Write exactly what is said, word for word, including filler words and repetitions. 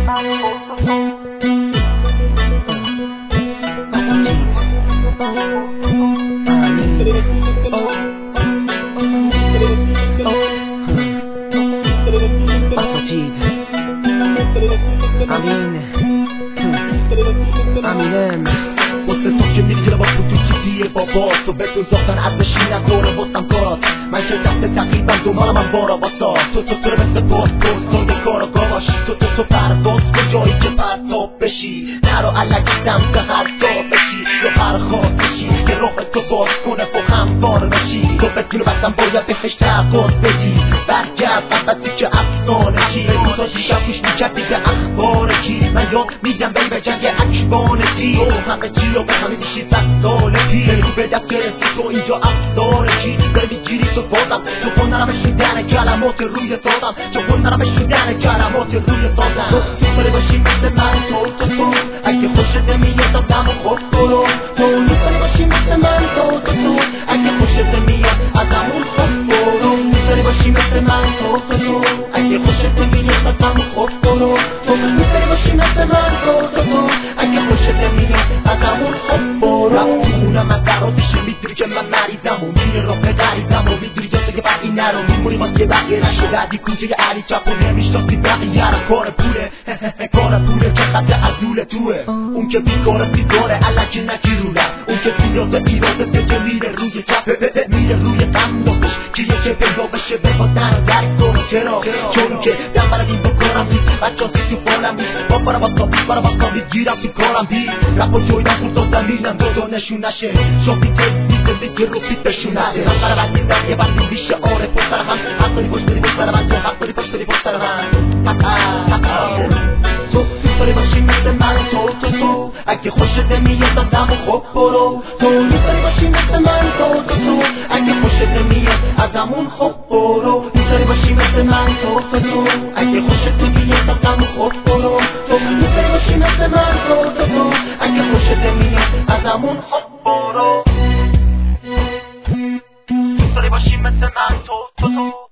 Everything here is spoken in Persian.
امینم واسه تو که میری با تو چیزیه بابا تو بتون زافتن از بشین از دوره وستم کارات من که دست تقریبا دومارم من بارا باسا تو تو تو رو مثل باز کن ساده کارا گاش تو تو تو پرواز کجایی که پرتاب بشی نرو علکی سمت هر جا بشی یا هر خواب بشی که روح تو باز کنه و هموار بشی تو بدون بستم باید بهش تقاض بدی برگرد قبطی که افسانشی بگو تا شیشم گوش میکرد دیگه اخبار کی من یاد میدم بری به جنگ اکبانتی و همه چی رو به همه دیشی صد سال پیر بگو به دست گرفتی تو اینجا افسانه کی داری میگیری تو بازم چون کن نرمه شدن کلمات روی سازم چون کن نرمه شدن کلمات روی سازم تو دوست باشی مثل من تو تو تو اگه خوشت میاد آدم و خود برو تو دوست باشی مثل من تو تو تو اگه خوشت میاد آدمون خود برو دوست باشی مثل من تو تو تو اگه خوشت میاد آدم و خود برو تو دوست باشی مثل من تو تو تو اگه خوشت میاد آدمون خود برو اونم از دراتش میدونی که من مریضم و میره راه دریدم و میدونی جا دیگه بقی نرو میمونی واسه بقیه نشدی کوچه علی چپ و نمیشتاختی بقیه رو کار پوله کار پوله که قد عدول توه اون که بیکاره بیکاره علکی نگیرونه اون که بیاده ایراده دیگه میره روی چپ میره روی قنداقش کیه که پیدا بشه بخواد در درک کنه چرا چون که دم برای این بکنم بی بچه ها تو فالم بی با برا با کابی برا با کابی گیرم تو کارم بی رپ و جویدم خود تا زمینم دو دو نشون نشه شاپی تیل دیگه دیگه رو پیتشون نده من برا بندی در یه بندی بیشه آره پستر من حق داری پشت داری پستر من تو حق داری پشت داری پستر من تو دوست داری باشی مثل من تو تو تو اگه خوشت میاد آدم و خب برو تو دوست داری باشی مثل من تو تو تو اگه خوشت میاد آدمون خب برو دوست داری باشی مثل من تو تو تو اگه خوشت میاد آدم و خب برو تو دوست داری باشی مثل من تو تو تو اگه خوشت میاد آدمون خب برو دوست داری باشی مثل من تو تو تو